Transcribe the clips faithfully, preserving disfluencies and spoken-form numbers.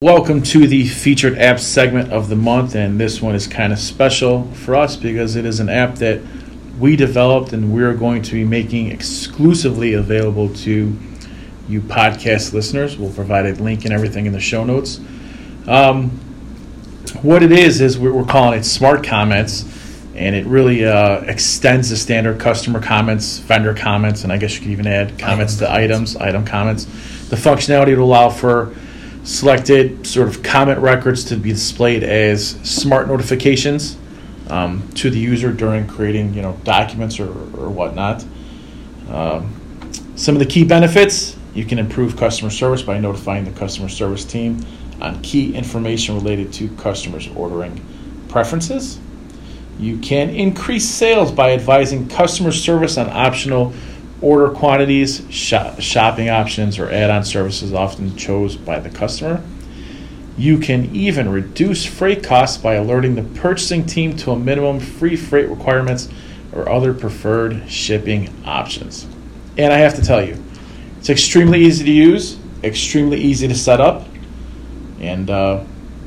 Welcome to the featured app segment of the month, and this one is kind of special for us because it is an app that we developed and we're going to be making exclusively available to you podcast listeners. We'll provide a link and everything in the show notes. Um, what it is is we're calling it Smart Comments, and it really uh, extends the standard customer comments, vendor comments, and I guess you could even add comments to items, item comments. The functionality to allow for selected sort of comment records to be displayed as smart notifications um, to the user during creating, you know, documents or, or whatnot. Um, some of the key benefits: you can improve customer service by notifying the customer service team on key information related to customers' ordering preferences. You can increase sales by advising customer service on optional order quantities, shop, shopping options, or add-on services often chosen by the customer. You can even reduce freight costs by alerting the purchasing team to a minimum free freight requirements or other preferred shipping options. And I have to tell you, it's extremely easy to use, extremely easy to set up, and uh,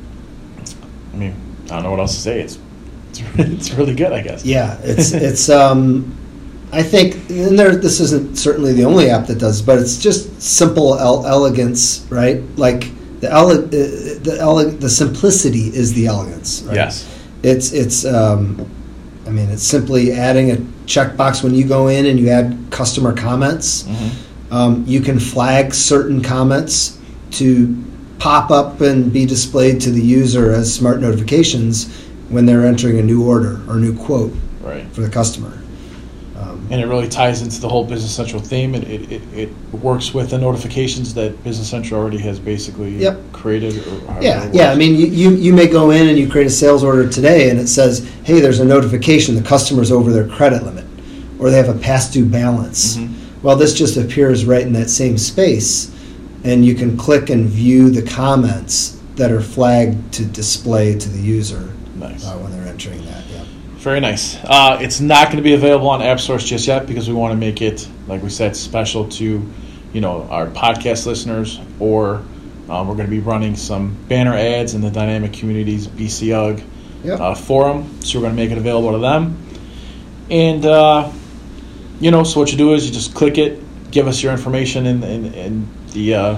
I mean, I don't know what else to say. It's it's, it's really good, I guess. Yeah, it's it's. Um, I think, and there, this isn't certainly the only app that does, but it's just simple ele- elegance, right? Like the ele- the ele- the simplicity is the elegance, right? Yes. It's it's. Um, I mean, it's simply adding a checkbox when you go in and you add customer comments. Mm-hmm. Um, you can flag certain comments to pop up and be displayed to the user as smart notifications when they're entering a new order or new quote right. for the customer. Um, and it really ties into the whole Business Central theme. It, it, it, it works with the notifications that Business Central already has basically yep. created. Or yeah, yeah. I mean, you, you, you may go in and you create a sales order today and it says, hey, there's a notification the customer's over their credit limit or they have a past due balance. Mm-hmm. Well, this just appears right in that same space, and you can click and view the comments that are flagged to display to the user nice. uh, when they're entering that. Yeah. Very nice. Uh, it's not going to be available on App Stores just yet because we want to make it, like we said, special to, you know, our podcast listeners. Or um, we're going to be running some banner ads in the Dynamic Communities B C U G yep. uh, forum, so we're going to make it available to them. And uh, you know, so what you do is you just click it, give us your information in in, in the uh,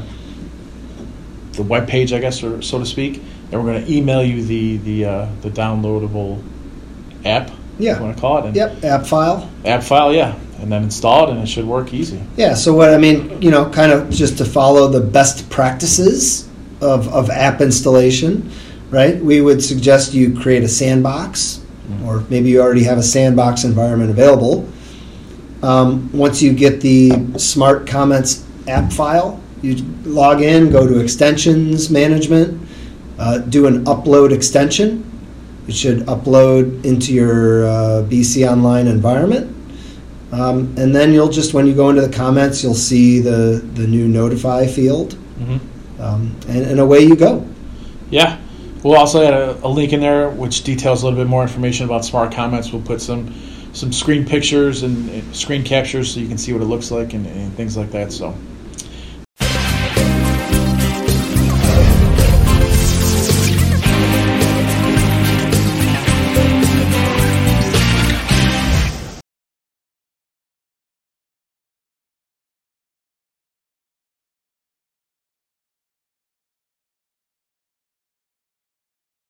the web page, I guess, or so to speak, and we're going to email you the the uh, the downloadable app, yeah, you want to call it. And yep, app file. App file, yeah, and then install it, and it should work easy. Yeah. So what I mean, you know, kind of just to follow the best practices of of app installation, right? We would suggest you create a sandbox, mm-hmm. or maybe you already have a sandbox environment available. Um, once you get the Smart Comments app file, you log in, go to Extensions Management, uh, do an upload extension. It should upload into your uh, B C Online environment. Um, and then you'll just, when you go into the comments, you'll see the, the new notify field. Mm-hmm. Um, and, and away you go. Yeah. We'll also add a, a link in there which details a little bit more information about Smart Comments. We'll put some some screen pictures and, and screen captures so you can see what it looks like and, and things like that. So